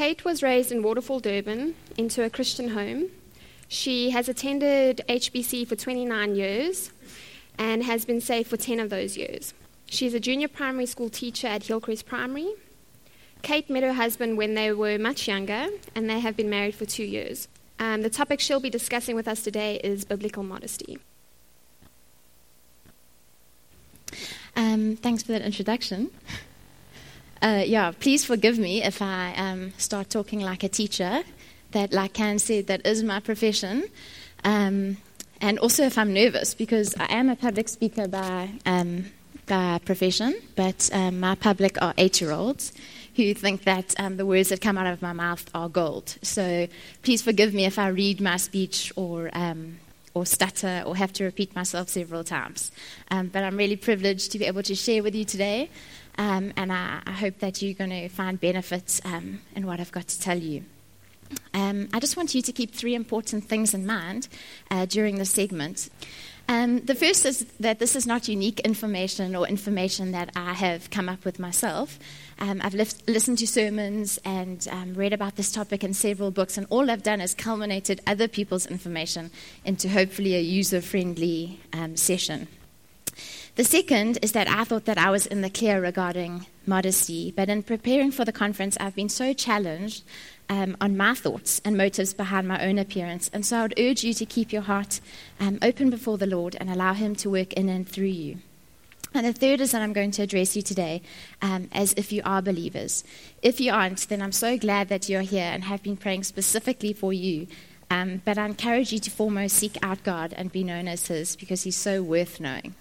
Kate was raised in Waterfall, Durban, into a Christian home. She has attended HBC for 29 years and has been saved for 10 of those years. She's a junior primary school teacher at Hillcrest Primary. Kate met her husband when they were much younger, and they have been married for 2 years. The topic she'll be discussing with us today is biblical modesty. Thanks for that introduction. Please forgive me if I start talking like a teacher. That, like Can said, that is my profession. And also if I'm nervous, because I am a public speaker by profession, but my public are 8-year-olds who think that the words that come out of my mouth are gold. So please forgive me if I read my speech or stutter or have to repeat myself several times. But I'm really privileged to be able to share with you today, and I hope that you're going to find benefits in what I've got to tell you. I just want you to keep 3 important things in mind during this segment. The first is that this is not unique information or information that I have come up with myself. I've listened to sermons and read about this topic in several books, and all I've done is culminated other people's information into hopefully a user-friendly session. The second is that I thought that I was in the clear regarding modesty, but in preparing for the conference, I've been so challenged on my thoughts and motives behind my own appearance. And so I would urge you to keep your heart open before the Lord and allow Him to work in and through you. And the third is that I'm going to address you today as if you are believers. If you aren't, then I'm so glad that you're here and have been praying specifically for you. But I encourage you to foremost seek out God and be known as His, because He's so worth knowing.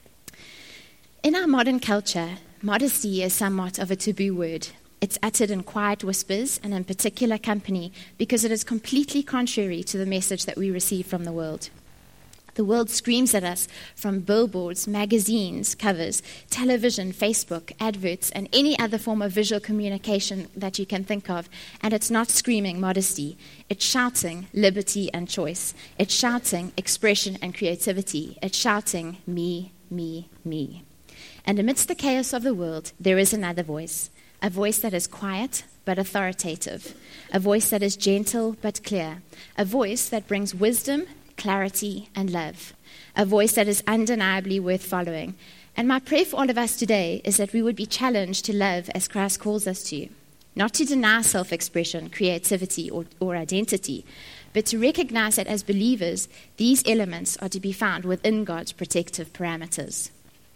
In our modern culture, modesty is somewhat of a taboo word. It's uttered in quiet whispers and in particular company because it is completely contrary to the message that we receive from the world. The world screams at us from billboards, magazines, covers, television, Facebook, adverts, and any other form of visual communication that you can think of, and it's not screaming modesty. It's shouting liberty and choice. It's shouting expression and creativity. It's shouting me, me, me. And amidst the chaos of the world, there is another voice. A voice that is quiet but authoritative, a voice that is gentle but clear, a voice that brings wisdom, clarity, and love, a voice that is undeniably worth following. And my prayer for all of us today is that we would be challenged to love as Christ calls us to, not to deny self-expression, creativity, or identity, but to recognize that as believers, these elements are to be found within God's protective parameters.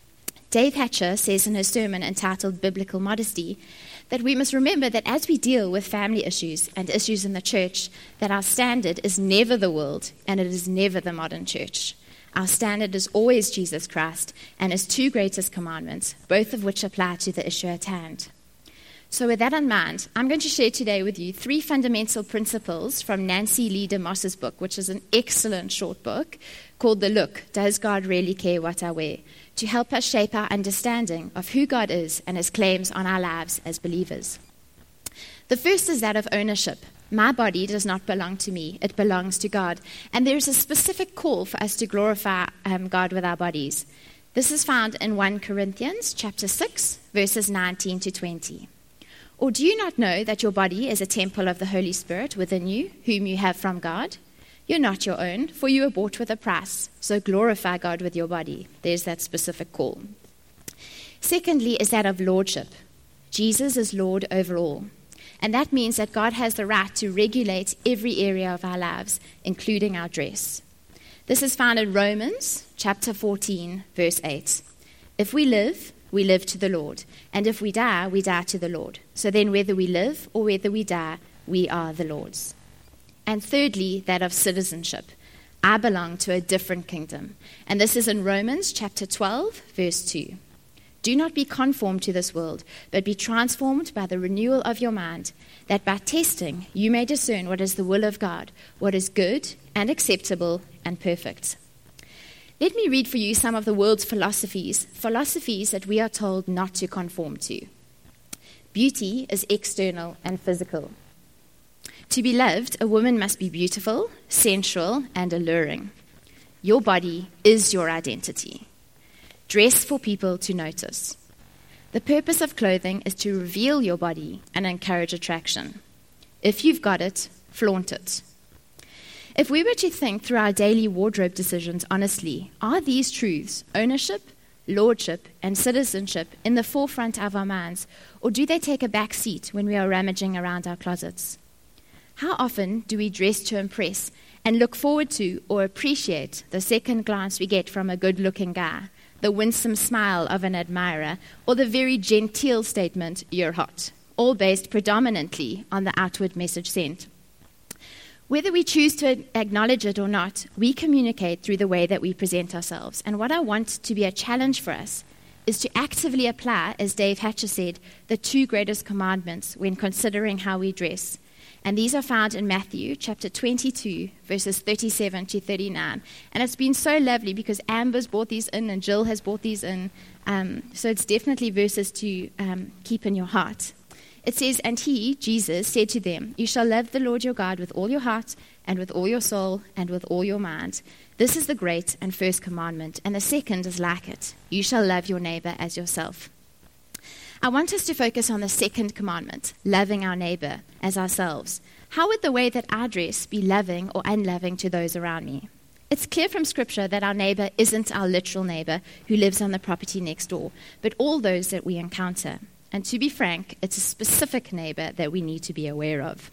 Dave Hatcher says in his sermon entitled Biblical Modesty that we must remember that as we deal with family issues and issues in the church, that our standard is never the world and it is never the modern church. Our standard is always Jesus Christ and His 2 greatest commandments, both of which apply to the issue at hand. So with that in mind, I'm going to share today with you 3 fundamental principles from Nancy Lee DeMoss's book, which is an excellent short book called The Look, Does God Really Care What I Wear?, to help us shape our understanding of who God is and His claims on our lives as believers. The first is that of ownership. My body does not belong to me, it belongs to God. And there is a specific call for us to glorify God with our bodies. This is found in 1 Corinthians chapter 6, verses 19 to 20. Or do you not know that your body is a temple of the Holy Spirit within you, whom you have from God? You're not your own, for you were bought with a price. So glorify God with your body. There's that specific call. Secondly is that of lordship. Jesus is Lord over all. And that means that God has the right to regulate every area of our lives, including our dress. This is found in Romans chapter 14, verse 8. If we live to the Lord. And if we die to the Lord. So then whether we live or whether we die, we are the Lord's. And thirdly, that of citizenship. I belong to a different kingdom. And this is in Romans chapter 12, verse 2. Do not be conformed to this world, but be transformed by the renewal of your mind, that by testing you may discern what is the will of God, what is good and acceptable and perfect. Let me read for you some of the world's philosophies that we are told not to conform to. Beauty is external and physical. To be loved, a woman must be beautiful, sensual, and alluring. Your body is your identity. Dress for people to notice. The purpose of clothing is to reveal your body and encourage attraction. If you've got it, flaunt it. If we were to think through our daily wardrobe decisions honestly, are these truths, ownership, lordship, and citizenship, in the forefront of our minds, or do they take a back seat when we are rummaging around our closets? How often do we dress to impress and look forward to or appreciate the second glance we get from a good-looking guy, the winsome smile of an admirer, or the very genteel statement, "You're hot," all based predominantly on the outward message sent? Whether we choose to acknowledge it or not, we communicate through the way that we present ourselves. And what I want to be a challenge for us is to actively apply, as Dave Hatcher said, the 2 greatest commandments when considering how we dress. And these are found in Matthew chapter 22, verses 37 to 39. And it's been so lovely because Amber's brought these in and Jill has brought these in. So it's definitely verses to keep in your heart. It says, "And he, Jesus, said to them, 'You shall love the Lord your God with all your heart and with all your soul and with all your mind. This is the great and first commandment, and the second is like it. You shall love your neighbor as yourself.'" I want us to focus on the second commandment, loving our neighbor as ourselves. How would the way that I dress be loving or unloving to those around me? It's clear from Scripture that our neighbor isn't our literal neighbor who lives on the property next door, but all those that we encounter. And to be frank, it's a specific neighbor that we need to be aware of.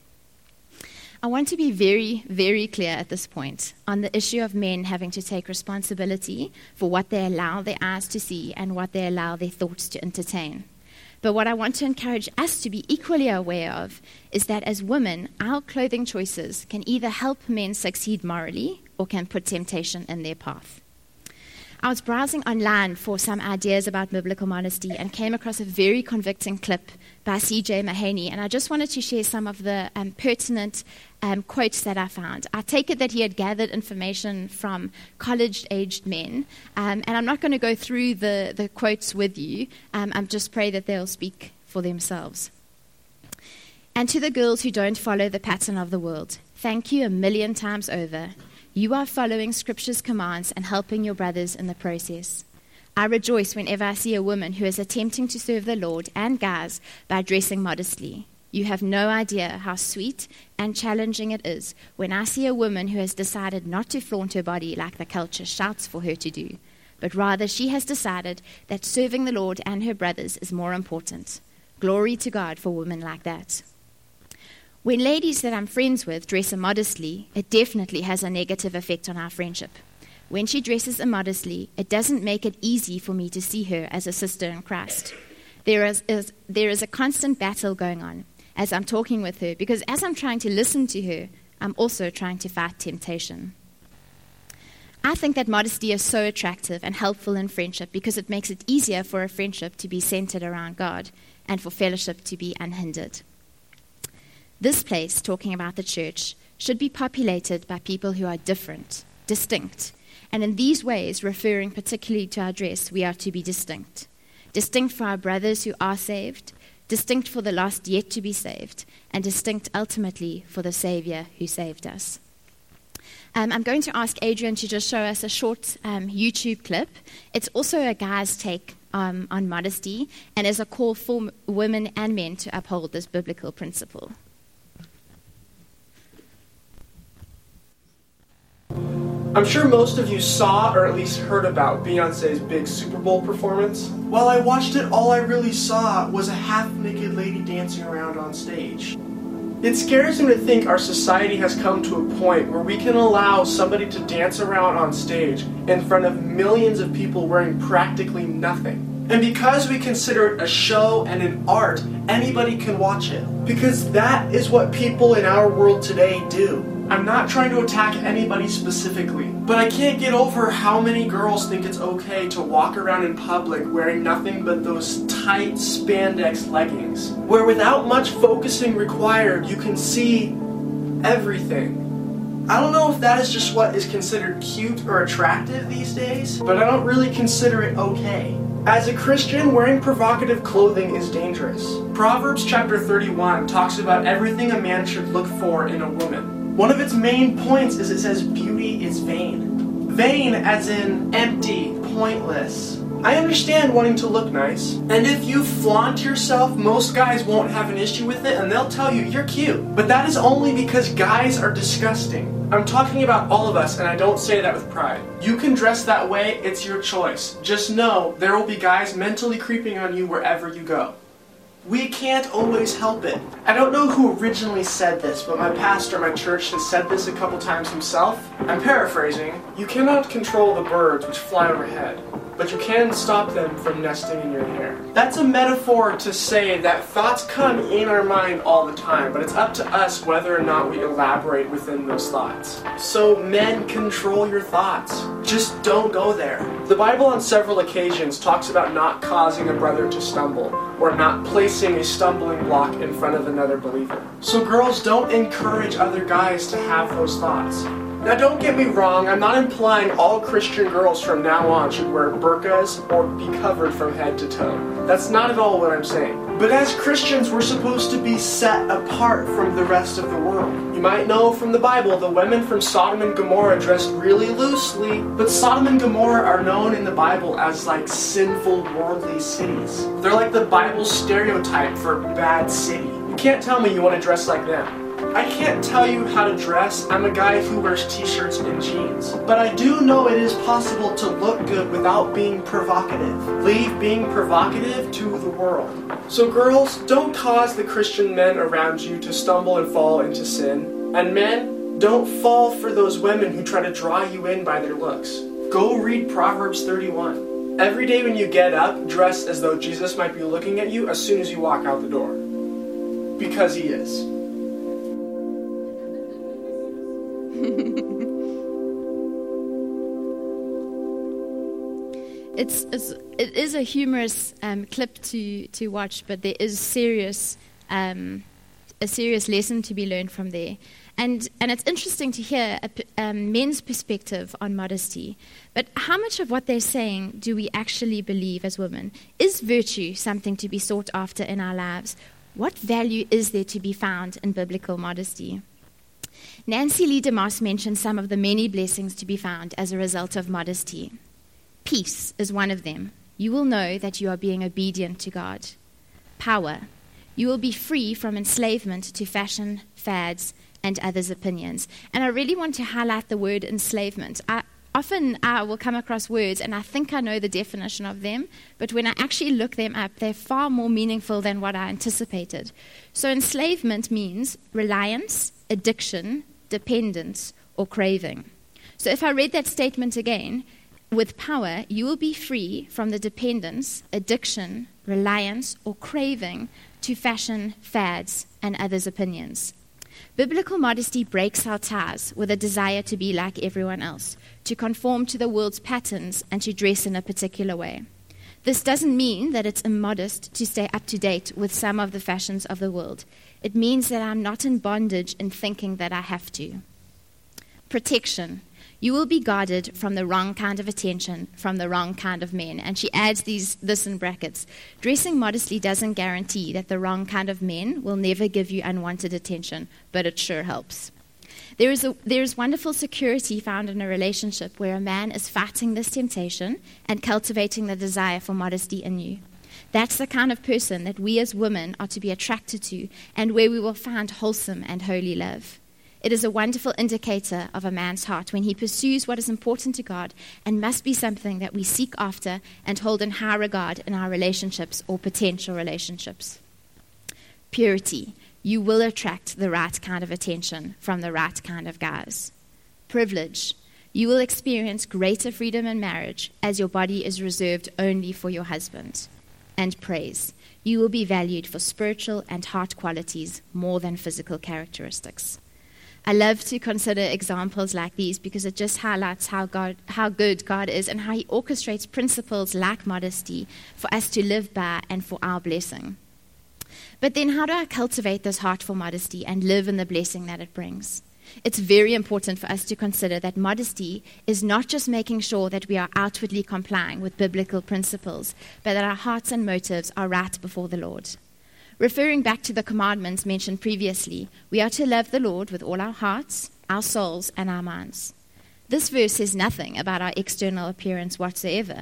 I want to be very, very clear at this point on the issue of men having to take responsibility for what they allow their eyes to see and what they allow their thoughts to entertain. But what I want to encourage us to be equally aware of is that as women, our clothing choices can either help men succeed morally or can put temptation in their path. I was browsing online for some ideas about biblical modesty and came across a very convicting clip by C.J. Mahaney, and I just wanted to share some of the pertinent quotes that I found. I take it that he had gathered information from college-aged men, and I'm not going to go through the quotes with you. I just pray that they'll speak for themselves. "And to the girls who don't follow the pattern of the world, thank you 1,000,000 times over. You are following Scripture's commands and helping your brothers in the process. I rejoice whenever I see a woman who is attempting to serve the Lord and guys by dressing modestly. You have no idea how sweet and challenging it is when I see a woman who has decided not to flaunt her body like the culture shouts for her to do, but rather she has decided that serving the Lord and her brothers is more important. Glory to God for women like that. When ladies that I'm friends with dress immodestly, it definitely has a negative effect on our friendship. When she dresses immodestly, it doesn't make it easy for me to see her as a sister in Christ. There is a constant battle going on as I'm talking with her, because as I'm trying to listen to her, I'm also trying to fight temptation. I think that modesty is so attractive and helpful in friendship because it makes it easier for a friendship to be centered around God and for fellowship to be unhindered. This place, talking about the church, should be populated by people who are different, distinct. And in these ways, referring particularly to our dress, we are to be distinct. Distinct for our brothers who are saved, distinct for the lost yet to be saved, and distinct ultimately for the Savior who saved us. I'm going to ask Adrian to just show us a short YouTube clip. It's also a guy's take on modesty and is a call for women and men to uphold this biblical principle. I'm sure most of you saw or at least heard about Beyonce's big Super Bowl performance. While I watched it, all I really saw was a half-naked lady dancing around on stage. It scares me to think our society has come to a point where we can allow somebody to dance around on stage in front of millions of people wearing practically nothing. And because we consider it a show and an art, anybody can watch it. Because that is what people in our world today do. I'm not trying to attack anybody specifically, but I can't get over how many girls think it's okay to walk around in public wearing nothing but those tight spandex leggings, where without much focusing required, you can see everything. I don't know if that is just what is considered cute or attractive these days, but I don't really consider it okay. As a Christian, wearing provocative clothing is dangerous. Proverbs chapter 31 talks about everything a man should look for in a woman. One of its main points is it says beauty is vain. Vain as in empty, pointless. I understand wanting to look nice. And if you flaunt yourself, most guys won't have an issue with it and they'll tell you you're cute. But that is only because guys are disgusting. I'm talking about all of us, and I don't say that with pride. You can dress that way, it's your choice. Just know there will be guys mentally creeping on you wherever you go. We can't always help it. I don't know who originally said this, but my pastor at my church has said this a couple times himself. I'm paraphrasing. You cannot control the birds which fly overhead, but you can stop them from nesting in your hair. That's a metaphor to say that thoughts come in our mind all the time, but it's up to us whether or not we elaborate within those thoughts. So men, control your thoughts. Just don't go there. The Bible on several occasions talks about not causing a brother to stumble, or not placing a stumbling block in front of another believer. So girls, don't encourage other guys to have those thoughts. Now don't get me wrong, I'm not implying all Christian girls from now on should wear burqas or be covered from head to toe. That's not at all what I'm saying. But as Christians, we're supposed to be set apart from the rest of the world. You might know from the Bible, the women from Sodom and Gomorrah dressed really loosely, but Sodom and Gomorrah are known in the Bible as like sinful, worldly cities. They're like the Bible stereotype for bad city. You can't tell me you want to dress like them. I can't tell you how to dress. I'm a guy who wears t-shirts and jeans. But I do know it is possible to look good without being provocative. Leave being provocative to the world. So girls, don't cause the Christian men around you to stumble and fall into sin. And men, don't fall for those women who try to draw you in by their looks. Go read Proverbs 31. Every day when you get up, dress as though Jesus might be looking at you as soon as you walk out the door. Because he is. It is a humorous clip to watch, but there is a serious lesson to be learned from there. And it's interesting to hear men's perspective on modesty. But how much of what they're saying do we actually believe as women? Is virtue something to be sought after in our lives? What value is there to be found in biblical modesty? Nancy Lee DeMoss mentioned some of the many blessings to be found as a result of modesty. Peace is one of them. You will know that you are being obedient to God. Power. You will be free from enslavement to fashion, fads, and others' opinions. And I really want to highlight the word enslavement. Often I will come across words and I think I know the definition of them, but when I actually look them up, they're far more meaningful than what I anticipated. So enslavement means reliance, addiction, dependence, or craving. So if I read that statement again, with power, you will be free from the dependence, addiction, reliance, or craving to fashion, fads, and others' opinions. Biblical modesty breaks our ties with a desire to be like everyone else, to conform to the world's patterns, and to dress in a particular way. This doesn't mean that it's immodest to stay up to date with some of the fashions of the world. It means that I'm not in bondage in thinking that I have to. Protection. You will be guarded from the wrong kind of attention from the wrong kind of men. And she adds this in brackets. Dressing modestly doesn't guarantee that the wrong kind of men will never give you unwanted attention, but it sure helps. There is wonderful security found in a relationship where a man is fighting this temptation and cultivating the desire for modesty in you. That's the kind of person that we as women are to be attracted to and where we will find wholesome and holy love. It is a wonderful indicator of a man's heart when he pursues what is important to God and must be something that we seek after and hold in high regard in our relationships or potential relationships. Purity. You will attract the right kind of attention from the right kind of guys. Privilege. You will experience greater freedom in marriage as your body is reserved only for your husband. And praise. You will be valued for spiritual and heart qualities more than physical characteristics. I love to consider examples like these because it just highlights how good God is and how he orchestrates principles like modesty for us to live by and for our blessing. But then how do I cultivate this heart for modesty and live in the blessing that it brings? It's very important for us to consider that modesty is not just making sure that we are outwardly complying with biblical principles, but that our hearts and motives are right before the Lord. Referring back to the commandments mentioned previously, we are to love the Lord with all our hearts, our souls, and our minds. This verse says nothing about our external appearance whatsoever,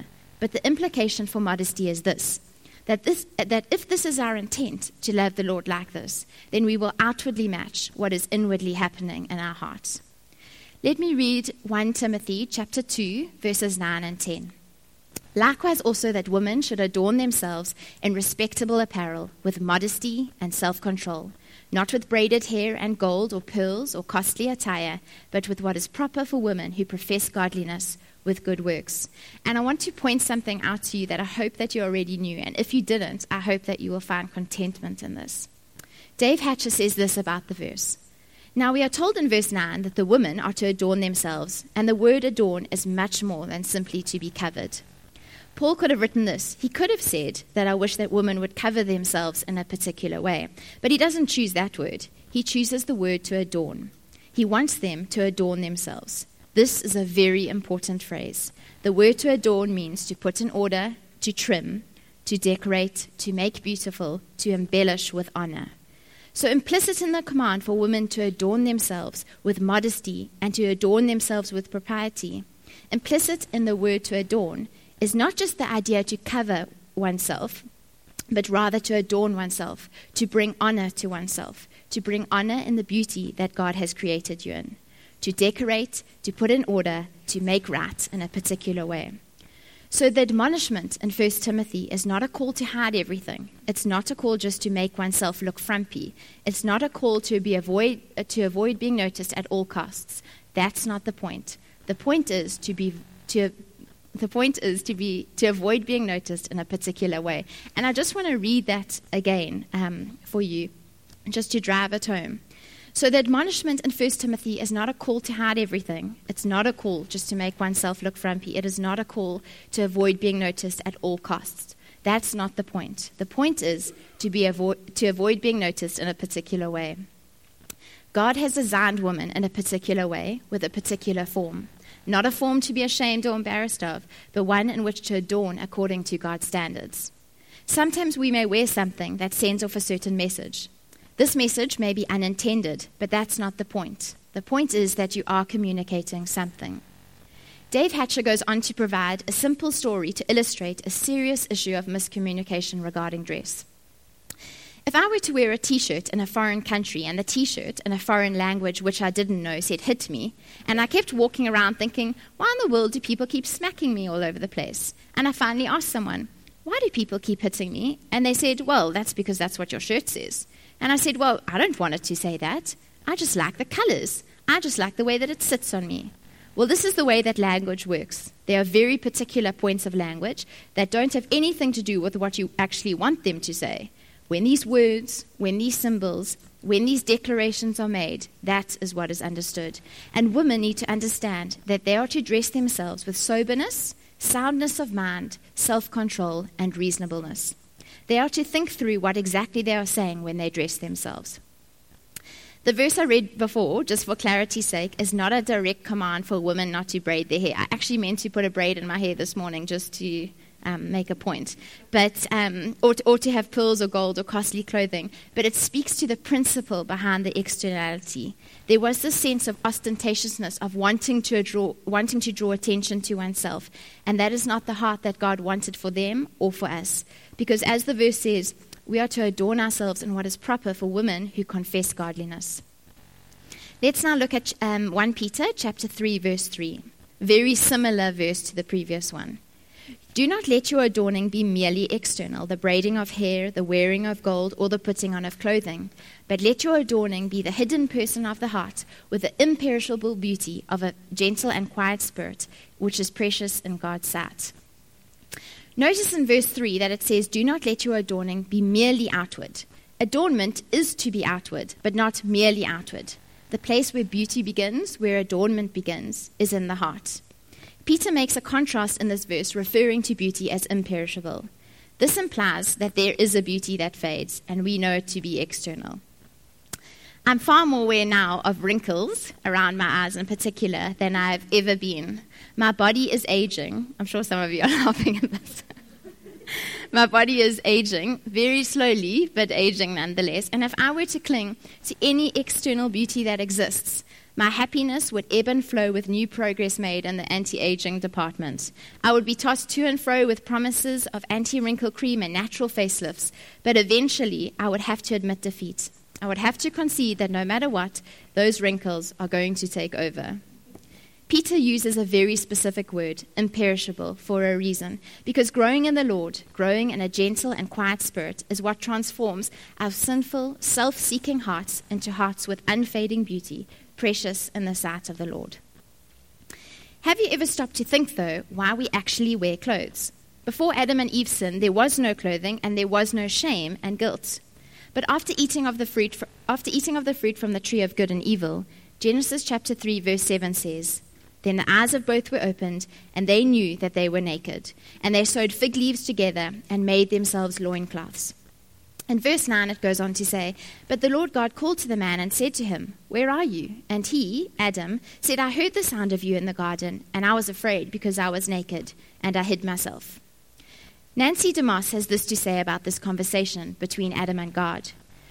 But the implication for modesty is this, that if this is our intent to love the Lord like this, then we will outwardly match what is inwardly happening in our hearts. Let me read 1 Timothy chapter 2, verses 9 and 10. Likewise also that women should adorn themselves in respectable apparel, with modesty and self-control, not with braided hair and gold or pearls or costly attire, but with what is proper for women who profess godliness with good works. And I want to point something out to you that I hope that you already knew, and if you didn't, I hope that you will find contentment in this. Dave Hatcher says this about the verse. Now we are told in verse 9 that the women are to adorn themselves, and the word adorn is much more than simply to be covered. Paul could have written this. He could have said that I wish that women would cover themselves in a particular way. But he doesn't choose that word. He chooses the word to adorn. He wants them to adorn themselves. This is a very important phrase. The word to adorn means to put in order, to trim, to decorate, to make beautiful, to embellish with honor. So implicit in the command for women to adorn themselves with modesty and to adorn themselves with propriety, implicit in the word to adorn is not just the idea to cover oneself, but rather to adorn oneself, to bring honor to oneself, to bring honor in the beauty that God has created you in, to decorate, to put in order, to make right in a particular way. So the admonishment in 1 Timothy is not a call to hide everything. It's not a call just to make oneself look frumpy. It's not a call to avoid being noticed at all costs. That's not the point. The point is to avoid being noticed in a particular way. And I just want to read that again for you, just to drive it home. So the admonishment in 1 Timothy is not a call to hide everything. It's not a call just to make oneself look frumpy. It is not a call to avoid being noticed at all costs. That's not the point. The point is to avoid being noticed in a particular way. God has designed women in a particular way, with a particular form. Not a form to be ashamed or embarrassed of, but one in which to adorn according to God's standards. Sometimes we may wear something that sends off a certain message. This message may be unintended, but that's not the point. The point is that you are communicating something. Dave Hatcher goes on to provide a simple story to illustrate a serious issue of miscommunication regarding dress. If I were to wear a T-shirt in a foreign country and the T-shirt in a foreign language which I didn't know said hit me, and I kept walking around thinking, why in the world do people keep smacking me all over the place? And I finally asked someone, why do people keep hitting me? And they said, well, that's because that's what your shirt says. And I said, well, I don't want it to say that. I just like the colors. I just like the way that it sits on me. Well, this is the way that language works. There are very particular points of language that don't have anything to do with what you actually want them to say. When these words, when these symbols, when these declarations are made, that is what is understood. And women need to understand that they are to dress themselves with soberness, soundness of mind, self-control, and reasonableness. They are to think through what exactly they are saying when they dress themselves. The verse I read before, just for clarity's sake, is not a direct command for women not to braid their hair. I actually meant to put a braid in my hair this morning just to make a point, but or to have pearls or gold or costly clothing. But it speaks to the principle behind the externality. There was this sense of ostentatiousness, of wanting to draw attention to oneself, and that is not the heart that God wanted for them or for us. Because as the verse says, we are to adorn ourselves in what is proper for women who confess godliness. Let's now look at 1 Peter chapter 3, verse 3. Very similar verse to the previous one. Do not let your adorning be merely external, the braiding of hair, the wearing of gold, or the putting on of clothing, but let your adorning be the hidden person of the heart, with the imperishable beauty of a gentle and quiet spirit, which is precious in God's sight. Notice in verse 3 that it says, do not let your adorning be merely outward. Adornment is to be outward, but not merely outward. The place where beauty begins, where adornment begins, is in the heart. Peter makes a contrast in this verse, referring to beauty as imperishable. This implies that there is a beauty that fades, and we know it to be external. I'm far more aware now of wrinkles around my eyes in particular than I've ever been. My body is aging. I'm sure some of you are laughing at this. My body is aging, very slowly, but aging nonetheless. And if I were to cling to any external beauty that exists, My happiness would ebb and flow with new progress made in the anti-aging department. I would be tossed to and fro with promises of anti-wrinkle cream and natural facelifts, but eventually I would have to admit defeat. I would have to concede that no matter what, those wrinkles are going to take over. Peter uses a very specific word, imperishable, for a reason, because growing in the Lord, growing in a gentle and quiet spirit, is what transforms our sinful, self-seeking hearts into hearts with unfading beauty, precious in the sight of the Lord. Have you ever stopped to think, though, why we actually wear clothes? Before Adam and Eve sinned, there was no clothing and there was no shame and guilt. But after eating of the fruit from the tree of good and evil, Genesis chapter 3, verse 7 says, "Then the eyes of both were opened, and they knew that they were naked. And they sewed fig leaves together and made themselves loincloths." In verse 9 it goes on to say, "But the Lord God called to the man and said to him, 'Where are you?' And he, Adam, said, 'I heard the sound of you in the garden, and I was afraid because I was naked, and I hid myself.'" Nancy DeMoss has this to say about this conversation between Adam and God.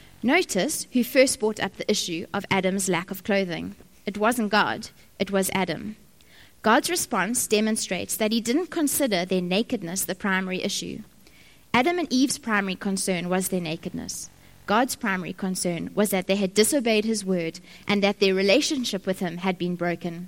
Notice who first brought up the issue of Adam's lack of clothing. It wasn't God, it was Adam. God's response demonstrates that he didn't consider their nakedness the primary issue. Adam and Eve's primary concern was their nakedness. God's primary concern was that they had disobeyed his word and that their relationship with him had been broken.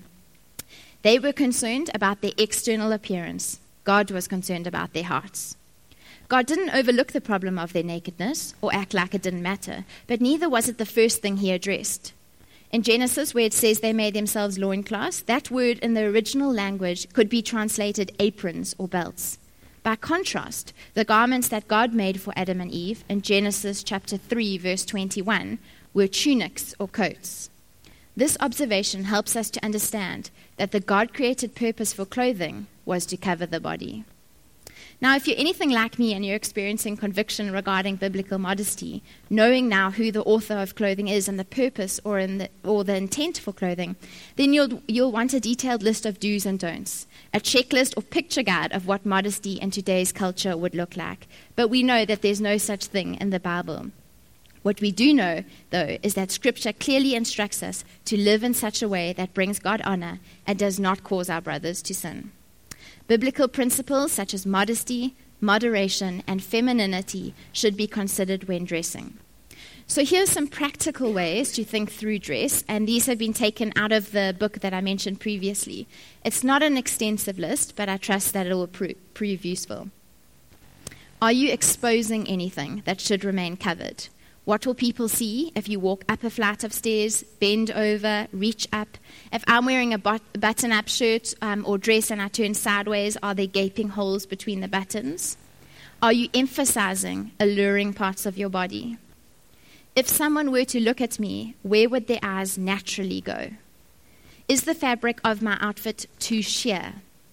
They were concerned about their external appearance. God was concerned about their hearts. God didn't overlook the problem of their nakedness or act like it didn't matter, but neither was it the first thing he addressed. In Genesis, where it says they made themselves loincloths, that word in the original language could be translated aprons or belts. By contrast, the garments that God made for Adam and Eve in Genesis chapter 3, verse 21, were tunics or coats. This observation helps us to understand that the God-created purpose for clothing was to cover the body. Now, if you're anything like me and you're experiencing conviction regarding biblical modesty, knowing now who the author of clothing is and the purpose or the intent for clothing, then you'll want a detailed list of do's and don'ts, a checklist or picture guide of what modesty in today's culture would look like. But we know that there's no such thing in the Bible. What we do know, though, is that Scripture clearly instructs us to live in such a way that brings God honor and does not cause our brothers to sin. Biblical principles such as modesty, moderation, and femininity should be considered when dressing. So here's some practical ways to think through dress, and these have been taken out of the book that I mentioned previously. It's not an extensive list, but I trust that it will prove useful. Are you exposing anything that should remain covered? What will people see if you walk up a flight of stairs, bend over, reach up? If I'm wearing a button-up shirt or dress and I turn sideways, are there gaping holes between the buttons? Are you emphasizing alluring parts of your body? If someone were to look at me, where would their eyes naturally go? Is the fabric of my outfit too sheer?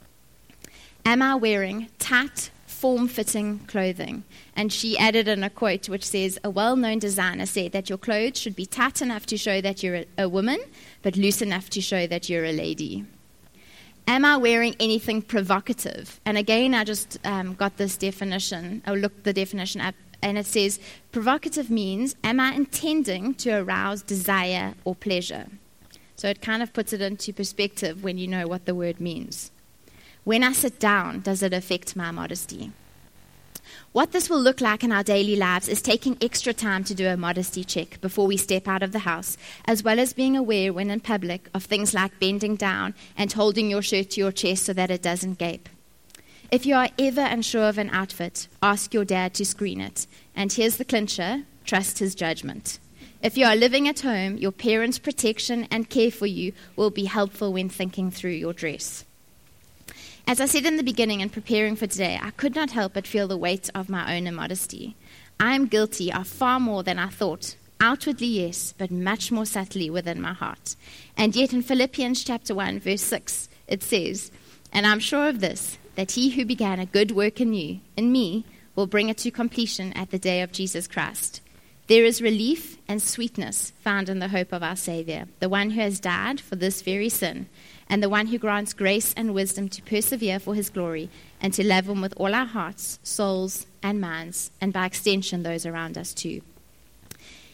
Am I wearing tight, form-fitting clothing? And she added in a quote which says, "A well-known designer said that your clothes should be tight enough to show that you're a woman, but loose enough to show that you're a lady." Am I wearing anything provocative? And again, I just got this definition, I looked the definition up, and it says, provocative means, am I intending to arouse desire or pleasure? So it kind of puts it into perspective when you know what the word means. When I sit down, does it affect my modesty? What this will look like in our daily lives is taking extra time to do a modesty check before we step out of the house, as well as being aware when in public of things like bending down and holding your shirt to your chest so that it doesn't gape. If you are ever unsure of an outfit, ask your dad to screen it. And here's the clincher, trust his judgment. If you are living at home, your parents' protection and care for you will be helpful when thinking through your dress. As I said in the beginning in preparing for today, I could not help but feel the weight of my own immodesty. I am guilty of far more than I thought. Outwardly, yes, but much more subtly within my heart. And yet in Philippians chapter 1, verse 6, it says, "And I'm sure of this, that he who began a good work in you, in me, will bring it to completion at the day of Jesus Christ." There is relief and sweetness found in the hope of our Savior, the one who has died for this very sin, and the one who grants grace and wisdom to persevere for his glory and to love him with all our hearts, souls, and minds, and by extension those around us too.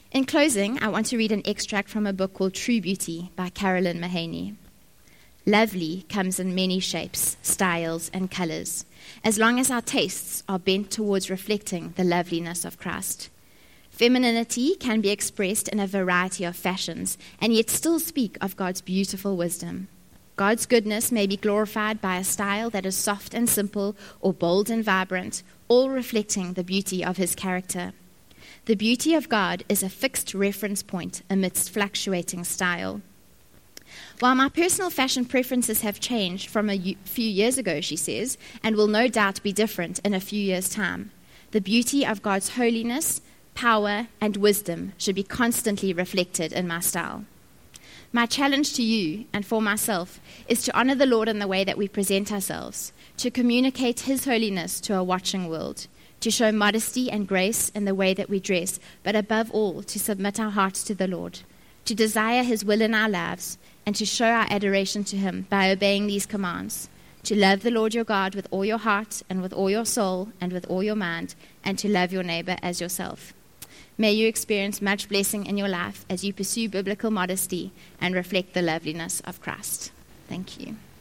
In closing, I want to read an extract from a book called True Beauty by Carolyn Mahaney. Lovely comes in many shapes, styles, and colors, as long as our tastes are bent towards reflecting the loveliness of Christ. Femininity can be expressed in a variety of fashions, and yet still speak of God's beautiful wisdom. God's goodness may be glorified by a style that is soft and simple or bold and vibrant, all reflecting the beauty of his character. The beauty of God is a fixed reference point amidst fluctuating style. While my personal fashion preferences have changed from a few years ago, she says, and will no doubt be different in a few years' time, the beauty of God's holiness, power, and wisdom should be constantly reflected in my style. My challenge to you and for myself is to honor the Lord in the way that we present ourselves, to communicate his holiness to a watching world, to show modesty and grace in the way that we dress, but above all, to submit our hearts to the Lord, to desire his will in our lives, and to show our adoration to him by obeying these commands, to love the Lord your God with all your heart and with all your soul and with all your mind, and to love your neighbor as yourself. May you experience much blessing in your life as you pursue biblical modesty and reflect the loveliness of Christ. Thank you.